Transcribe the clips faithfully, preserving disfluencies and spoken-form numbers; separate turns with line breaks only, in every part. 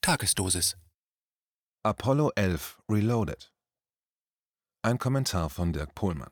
Tagesdosis.
Apollo elf Reloaded. Ein Kommentar von Dirk Pohlmann.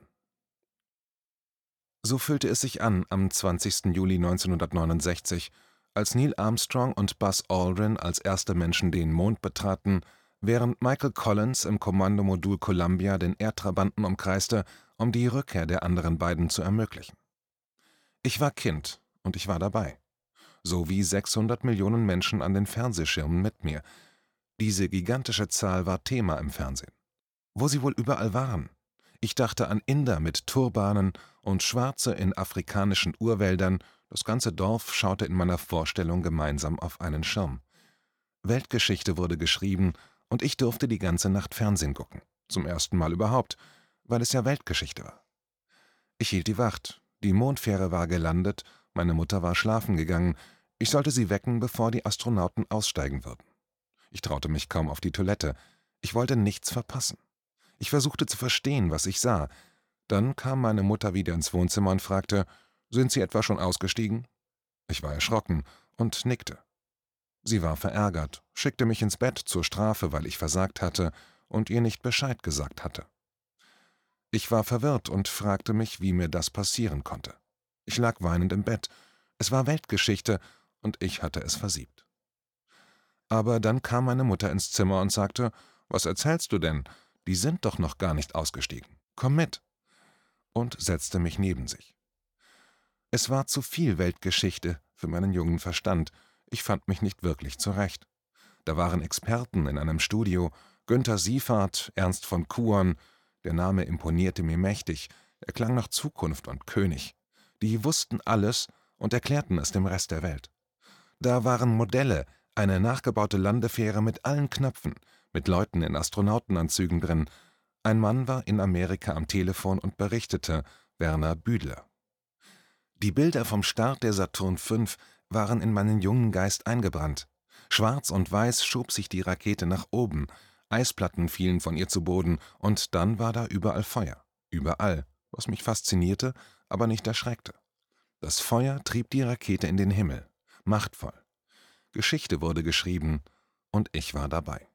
So fühlte es sich an am zwanzigsten Juli neunzehnhundertneunundsechzig, als Neil Armstrong und Buzz Aldrin als erste Menschen den Mond betraten, während Michael Collins im Kommandomodul Columbia den Erdtrabanten umkreiste, um die Rückkehr der anderen beiden zu ermöglichen. Ich war Kind und ich war dabei. So wie sechshundert Millionen Menschen an den Fernsehschirmen mit mir. Diese gigantische Zahl war Thema im Fernsehen. Wo sie wohl überall waren. Ich dachte an Inder mit Turbanen und Schwarze in afrikanischen Urwäldern, das ganze Dorf schaute in meiner Vorstellung gemeinsam auf einen Schirm. Weltgeschichte wurde geschrieben und ich durfte die ganze Nacht Fernsehen gucken. Zum ersten Mal überhaupt, weil es ja Weltgeschichte war. Ich hielt die Wacht, die Mondfähre war gelandet, meine Mutter war schlafen gegangen, ich sollte sie wecken, bevor die Astronauten aussteigen würden. Ich traute mich kaum auf die Toilette, ich wollte nichts verpassen. Ich versuchte zu verstehen, was ich sah. Dann kam meine Mutter wieder ins Wohnzimmer und fragte, »Sind Sie etwa schon ausgestiegen?« Ich war erschrocken und nickte. Sie war verärgert, schickte mich ins Bett zur Strafe, weil ich versagt hatte und ihr nicht Bescheid gesagt hatte. Ich war verwirrt und fragte mich, wie mir das passieren konnte. Ich lag weinend im Bett. Es war Weltgeschichte und ich hatte es versiebt. Aber dann kam meine Mutter ins Zimmer und sagte, »Was erzählst du denn? Die sind doch noch gar nicht ausgestiegen. Komm mit!« und setzte mich neben sich. Es war zu viel Weltgeschichte für meinen jungen Verstand. Ich fand mich nicht wirklich zurecht. Da waren Experten in einem Studio, Günther Siefert, Ernst von Kuon. Der Name imponierte mir mächtig. Er klang nach Zukunft und König. Die wussten alles und erklärten es dem Rest der Welt. Da waren Modelle, eine nachgebaute Landefähre mit allen Knöpfen, mit Leuten in Astronautenanzügen drin. Ein Mann war in Amerika am Telefon und berichtete, Werner Büdler. Die Bilder vom Start der Saturn fünf waren in meinen jungen Geist eingebrannt. Schwarz und weiß schob sich die Rakete nach oben, Eisplatten fielen von ihr zu Boden und dann war da überall Feuer. Überall, was mich faszinierte, aber nicht erschreckte. Das Feuer trieb die Rakete in den Himmel. Machtvoll. Geschichte wurde geschrieben und ich war dabei.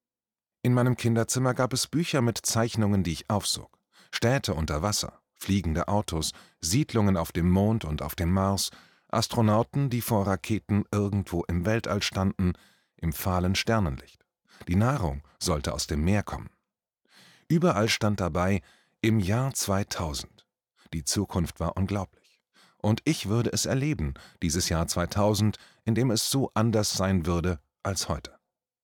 In meinem Kinderzimmer gab es Bücher mit Zeichnungen, die ich aufsog. Städte unter Wasser, fliegende Autos, Siedlungen auf dem Mond und auf dem Mars, Astronauten, die vor Raketen irgendwo im Weltall standen, im fahlen Sternenlicht. Die Nahrung sollte aus dem Meer kommen. Überall stand dabei, im Jahr zweitausend. Die Zukunft war unglaublich. Und ich würde es erleben, dieses Jahr zweitausend, in dem es so anders sein würde als heute.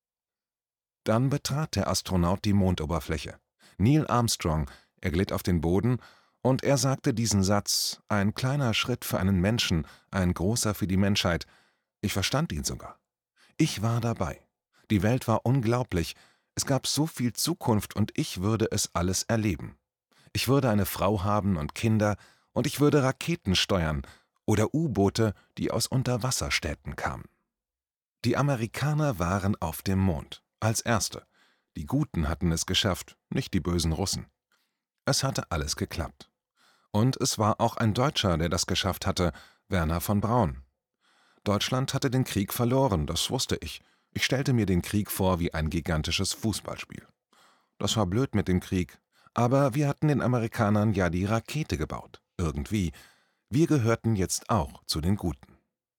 Dann betrat der Astronaut die Mondoberfläche. Neil Armstrong, er glitt auf den Boden und er sagte diesen Satz, ein kleiner Schritt für einen Menschen, ein großer für die Menschheit. Ich verstand ihn sogar. Ich war dabei. Die Welt war unglaublich. Es gab so viel Zukunft und ich würde es alles erleben. Ich würde eine Frau haben und Kinder und ich würde Raketen steuern oder U-Boote, die aus Unterwasserstädten kamen. Die Amerikaner waren auf dem Mond. Als Erste. Die Guten hatten es geschafft, nicht die bösen Russen. Es hatte alles geklappt. Und es war auch ein Deutscher, der das geschafft hatte, Wernher von Braun. Deutschland hatte den Krieg verloren, das wusste ich. Ich stellte mir den Krieg vor wie ein gigantisches Fußballspiel. Das war blöd mit dem Krieg, aber wir hatten den Amerikanern ja die Rakete gebaut, irgendwie. Wir gehörten jetzt auch zu den Guten.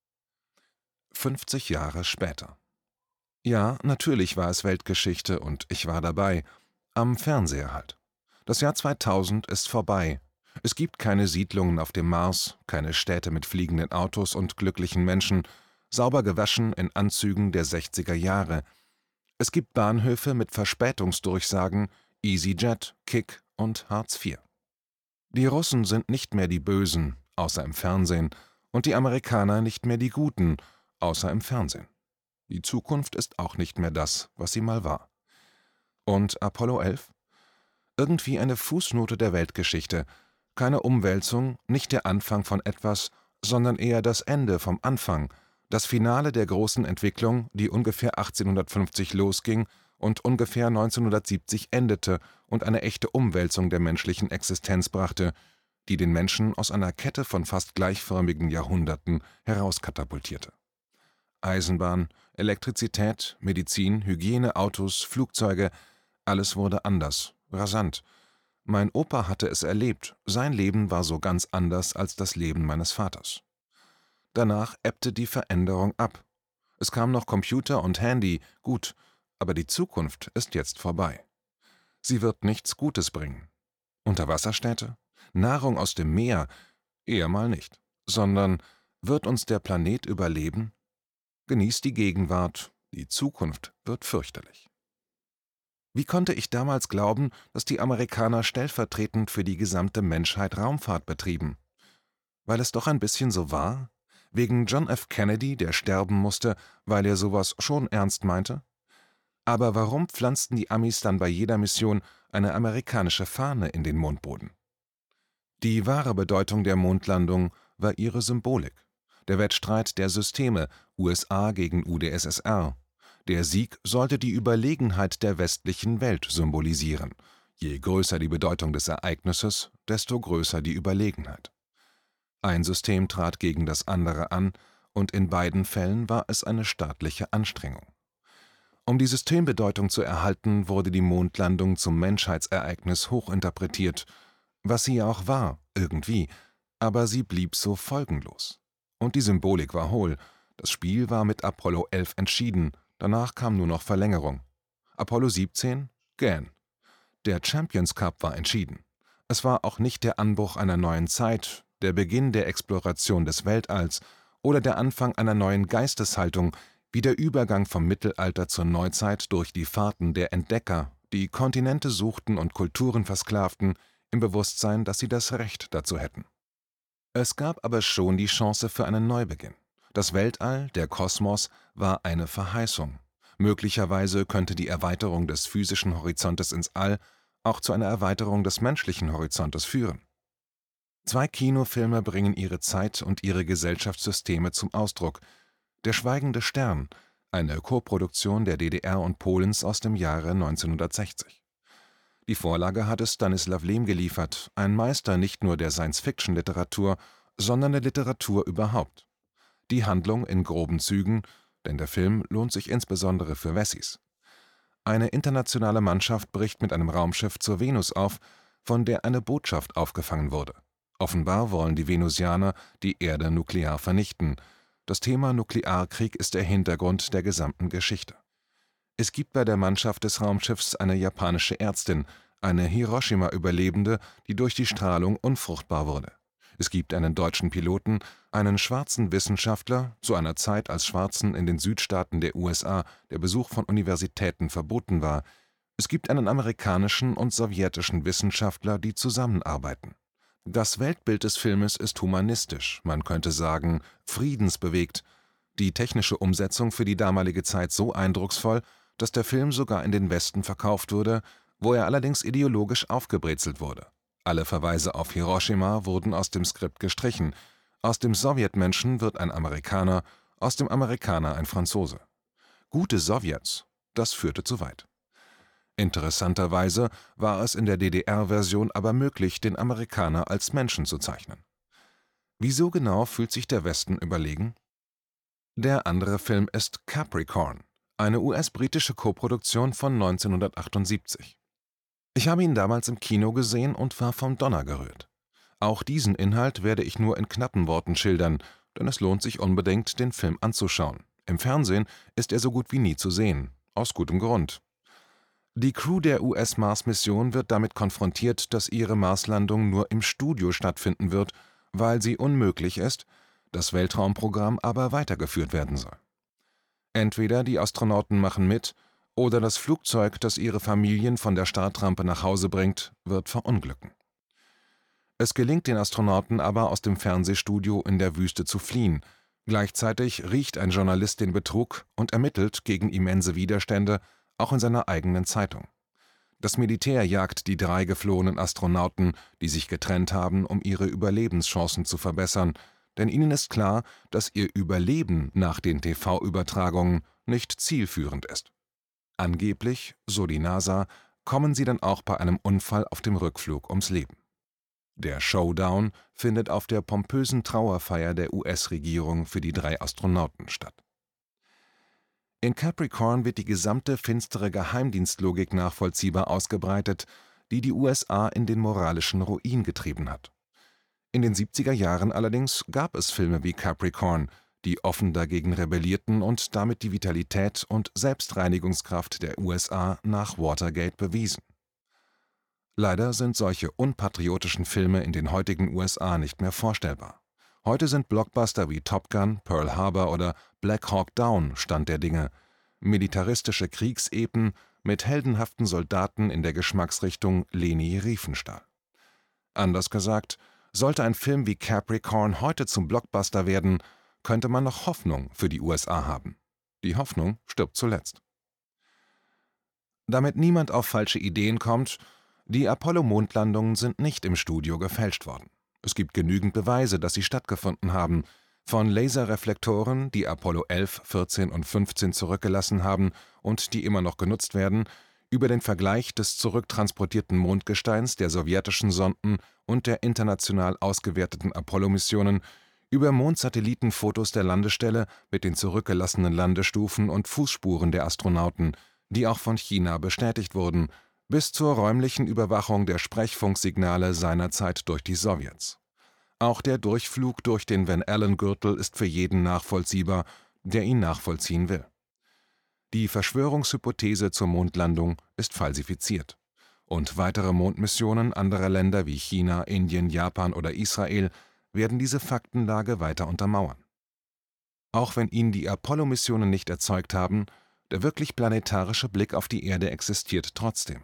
fünfzig Jahre später. Ja, natürlich war es Weltgeschichte und ich war dabei. Am Fernseher halt. Das Jahr zweitausend ist vorbei. Es gibt keine Siedlungen auf dem Mars, keine Städte mit fliegenden Autos und glücklichen Menschen, sauber gewaschen in Anzügen der sechziger Jahre. Es gibt Bahnhöfe mit Verspätungsdurchsagen, EasyJet, Kick und Hartz vier. Die Russen sind nicht mehr die Bösen, außer im Fernsehen, und die Amerikaner nicht mehr die Guten, außer im Fernsehen. Die Zukunft ist auch nicht mehr das, was sie mal war. Und Apollo elf? Irgendwie eine Fußnote der Weltgeschichte. Keine Umwälzung, nicht der Anfang von etwas, sondern eher das Ende vom Anfang, das Finale der großen Entwicklung, die ungefähr achtzehnhundertfünfzig losging und ungefähr neunzehnhundertsiebzig endete und eine echte Umwälzung der menschlichen Existenz brachte, die den Menschen aus einer Kette von fast gleichförmigen Jahrhunderten herauskatapultierte. Eisenbahn, Elektrizität, Medizin, Hygiene, Autos, Flugzeuge, alles wurde anders, rasant. Mein Opa hatte es erlebt, sein Leben war so ganz anders als das Leben meines Vaters. Danach ebbte die Veränderung ab. Es kam noch Computer und Handy, gut, aber die Zukunft ist jetzt vorbei. Sie wird nichts Gutes bringen. Unterwasserstädte? Nahrung aus dem Meer? Eher mal nicht. Sondern, wird uns der Planet überleben? Genießt die Gegenwart, die Zukunft wird fürchterlich. Wie konnte ich damals glauben, dass die Amerikaner stellvertretend für die gesamte Menschheit Raumfahrt betrieben? Weil es doch ein bisschen so war? Wegen John F. Kennedy, der sterben musste, weil er sowas schon ernst meinte? Aber warum pflanzten die Amis dann bei jeder Mission eine amerikanische Fahne in den Mondboden? Die wahre Bedeutung der Mondlandung war ihre Symbolik. Der Wettstreit der Systeme, U S A gegen U d S S R. Der Sieg sollte die Überlegenheit der westlichen Welt symbolisieren. Je größer die Bedeutung des Ereignisses, desto größer die Überlegenheit. Ein System trat gegen das andere an, und in beiden Fällen war es eine staatliche Anstrengung. Um die Systembedeutung zu erhalten, wurde die Mondlandung zum Menschheitsereignis hochinterpretiert, was sie ja auch war, irgendwie, aber sie blieb so folgenlos. Und die Symbolik war hohl. Das Spiel war mit Apollo elf entschieden, danach kam nur noch Verlängerung. Apollo siebzehn? Gähn. Der Champions Cup war entschieden. Es war auch nicht der Anbruch einer neuen Zeit, der Beginn der Exploration des Weltalls oder der Anfang einer neuen Geisteshaltung, wie der Übergang vom Mittelalter zur Neuzeit durch die Fahrten der Entdecker, die Kontinente suchten und Kulturen versklavten, im Bewusstsein, dass sie das Recht dazu hätten. Es gab aber schon die Chance für einen Neubeginn. Das Weltall, der Kosmos, war eine Verheißung. Möglicherweise könnte die Erweiterung des physischen Horizontes ins All auch zu einer Erweiterung des menschlichen Horizontes führen. Zwei Kinofilme bringen ihre Zeit und ihre Gesellschaftssysteme zum Ausdruck. Der schweigende Stern, eine Koproduktion der D D R und Polens aus dem Jahre neunzehnhundertsechzig. Die Vorlage hatte Stanislaw Lem geliefert, ein Meister nicht nur der Science-Fiction-Literatur, sondern der Literatur überhaupt. Die Handlung in groben Zügen, denn der Film lohnt sich insbesondere für Wessis. Eine internationale Mannschaft bricht mit einem Raumschiff zur Venus auf, von der eine Botschaft aufgefangen wurde. Offenbar wollen die Venusianer die Erde nuklear vernichten. Das Thema Nuklearkrieg ist der Hintergrund der gesamten Geschichte. Es gibt bei der Mannschaft des Raumschiffs eine japanische Ärztin, eine Hiroshima-Überlebende, die durch die Strahlung unfruchtbar wurde. Es gibt einen deutschen Piloten, einen schwarzen Wissenschaftler, zu einer Zeit, als Schwarzen in den Südstaaten der U S A der Besuch von Universitäten verboten war. Es gibt einen amerikanischen und sowjetischen Wissenschaftler, die zusammenarbeiten. Das Weltbild des Filmes ist humanistisch, man könnte sagen, friedensbewegt. Die technische Umsetzung für die damalige Zeit so eindrucksvoll, dass der Film sogar in den Westen verkauft wurde, wo er allerdings ideologisch aufgebrezelt wurde. Alle Verweise auf Hiroshima wurden aus dem Skript gestrichen. Aus dem Sowjetmenschen wird ein Amerikaner, aus dem Amerikaner ein Franzose. Gute Sowjets, das führte zu weit. Interessanterweise war es in der D D R-Version aber möglich, den Amerikaner als Menschen zu zeichnen. Wieso genau fühlt sich der Westen überlegen? Der andere Film ist Capricorn, eine U S-britische Koproduktion von neunzehnhundertachtundsiebzig. Ich habe ihn damals im Kino gesehen und war vom Donner gerührt. Auch diesen Inhalt werde ich nur in knappen Worten schildern, denn es lohnt sich unbedingt, den Film anzuschauen. Im Fernsehen ist er so gut wie nie zu sehen, aus gutem Grund. Die Crew der U S-Mars-Mission wird damit konfrontiert, dass ihre Marslandung nur im Studio stattfinden wird, weil sie unmöglich ist, das Weltraumprogramm aber weitergeführt werden soll. Entweder die Astronauten machen mit, oder das Flugzeug, das ihre Familien von der Startrampe nach Hause bringt, wird verunglücken. Es gelingt den Astronauten aber, aus dem Fernsehstudio in der Wüste zu fliehen. Gleichzeitig riecht ein Journalist den Betrug und ermittelt gegen immense Widerstände, auch in seiner eigenen Zeitung. Das Militär jagt die drei geflohenen Astronauten, die sich getrennt haben, um ihre Überlebenschancen zu verbessern, denn ihnen ist klar, dass ihr Überleben nach den T V-Übertragungen nicht zielführend ist. Angeblich, so die NASA, kommen sie dann auch bei einem Unfall auf dem Rückflug ums Leben. Der Showdown findet auf der pompösen Trauerfeier der U S-Regierung für die drei Astronauten statt. In Capricorn wird die gesamte finstere Geheimdienstlogik nachvollziehbar ausgebreitet, die die U S A in den moralischen Ruin getrieben hat. In den siebziger Jahren allerdings gab es Filme wie Capricorn, die offen dagegen rebellierten und damit die Vitalität und Selbstreinigungskraft der U S A nach Watergate bewiesen. Leider sind solche unpatriotischen Filme in den heutigen U S A nicht mehr vorstellbar. Heute sind Blockbuster wie Top Gun, Pearl Harbor oder Black Hawk Down Stand der Dinge, militaristische Kriegsepen mit heldenhaften Soldaten in der Geschmacksrichtung Leni Riefenstahl. Anders gesagt, sollte ein Film wie Capricorn heute zum Blockbuster werden, könnte man noch Hoffnung für die U S A haben. Die Hoffnung stirbt zuletzt. Damit niemand auf falsche Ideen kommt, die Apollo-Mondlandungen sind nicht im Studio gefälscht worden. Es gibt genügend Beweise, dass sie stattgefunden haben, von Laserreflektoren, die Apollo elf, vierzehn und fünfzehn zurückgelassen haben und die immer noch genutzt werden, über den Vergleich des zurücktransportierten Mondgesteins der sowjetischen Sonden und der international ausgewerteten Apollo-Missionen, über Mondsatellitenfotos der Landestelle mit den zurückgelassenen Landestufen und Fußspuren der Astronauten, die auch von China bestätigt wurden, bis zur räumlichen Überwachung der Sprechfunksignale seinerzeit durch die Sowjets. Auch der Durchflug durch den Van Allen-Gürtel ist für jeden nachvollziehbar, der ihn nachvollziehen will. Die Verschwörungshypothese zur Mondlandung ist falsifiziert. Und weitere Mondmissionen anderer Länder wie China, Indien, Japan oder Israel werden diese Faktenlage weiter untermauern. Auch wenn ihn die Apollo-Missionen nicht erzeugt haben, der wirklich planetarische Blick auf die Erde existiert trotzdem.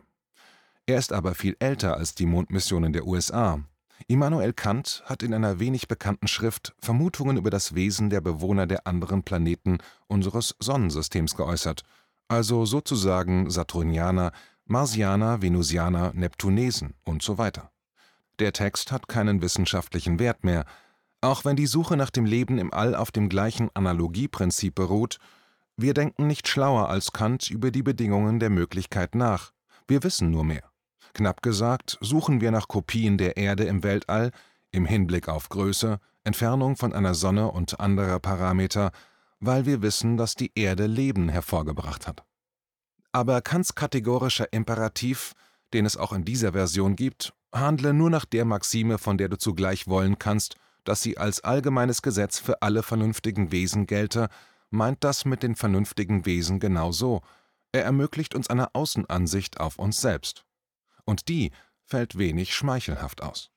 Er ist aber viel älter als die Mondmissionen der U S A. Immanuel Kant hat in einer wenig bekannten Schrift Vermutungen über das Wesen der Bewohner der anderen Planeten unseres Sonnensystems geäußert, also sozusagen Saturnianer, Marsianer, Venusianer, Neptunesen und so weiter. Der Text hat keinen wissenschaftlichen Wert mehr, auch wenn die Suche nach dem Leben im All auf dem gleichen Analogieprinzip beruht. Wir denken nicht schlauer als Kant über die Bedingungen der Möglichkeit nach, wir wissen nur mehr. Knapp gesagt, suchen wir nach Kopien der Erde im Weltall, im Hinblick auf Größe, Entfernung von einer Sonne und anderer Parameter, weil wir wissen, dass die Erde Leben hervorgebracht hat. Aber Kants kategorischer Imperativ, den es auch in dieser Version gibt, handle nur nach der Maxime, von der du zugleich wollen kannst, dass sie als allgemeines Gesetz für alle vernünftigen Wesen gelte, meint das mit den vernünftigen Wesen genau so. Er ermöglicht uns eine Außenansicht auf uns selbst. Und die fällt wenig schmeichelhaft aus.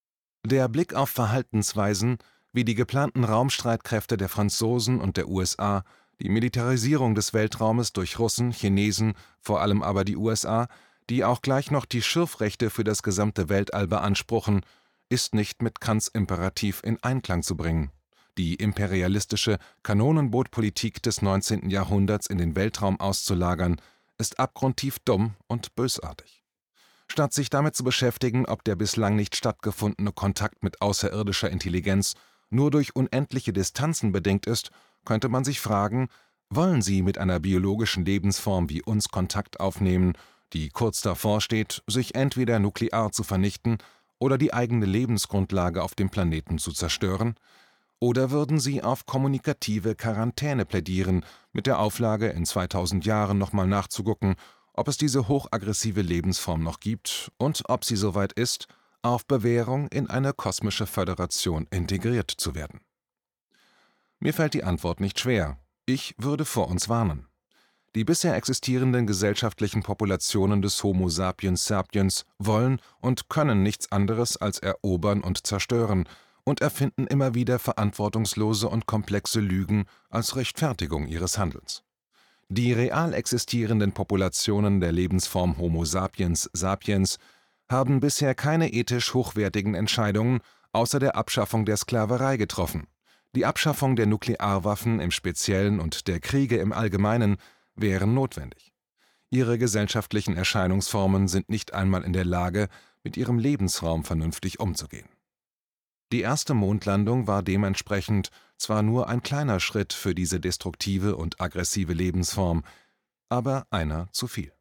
Der Blick auf Verhaltensweisen, wie die geplanten Raumstreitkräfte der Franzosen und der U S A, die Militarisierung des Weltraumes durch Russen, Chinesen, vor allem aber die U S A, die auch gleich noch die Schirfrechte für das gesamte Weltall beanspruchen, ist nicht mit Kants Imperativ in Einklang zu bringen. Die imperialistische Kanonenbootpolitik des neunzehnten Jahrhunderts in den Weltraum auszulagern, ist abgrundtief dumm und bösartig. Statt sich damit zu beschäftigen, ob der bislang nicht stattgefundene Kontakt mit außerirdischer Intelligenz nur durch unendliche Distanzen bedingt ist, könnte man sich fragen, wollen Sie mit einer biologischen Lebensform wie uns Kontakt aufnehmen, die kurz davor steht, sich entweder nuklear zu vernichten oder die eigene Lebensgrundlage auf dem Planeten zu zerstören? Oder würden Sie auf kommunikative Quarantäne plädieren, mit der Auflage, in zweitausend Jahren nochmal nachzugucken, ob es diese hochaggressive Lebensform noch gibt und ob sie soweit ist, auf Bewährung in eine kosmische Föderation integriert zu werden? Mir fällt die Antwort nicht schwer. Ich würde vor uns warnen. Die bisher existierenden gesellschaftlichen Populationen des Homo sapiens sapiens wollen und können nichts anderes als erobern und zerstören und erfinden immer wieder verantwortungslose und komplexe Lügen als Rechtfertigung ihres Handelns. Die real existierenden Populationen der Lebensform Homo sapiens sapiens haben bisher keine ethisch hochwertigen Entscheidungen außer der Abschaffung der Sklaverei getroffen. Die Abschaffung der Nuklearwaffen im Speziellen und der Kriege im Allgemeinen wären notwendig. Ihre gesellschaftlichen Erscheinungsformen sind nicht einmal in der Lage, mit ihrem Lebensraum vernünftig umzugehen. Die erste Mondlandung war dementsprechend zwar nur ein kleiner Schritt für diese destruktive und aggressive Lebensform, aber einer zu viel.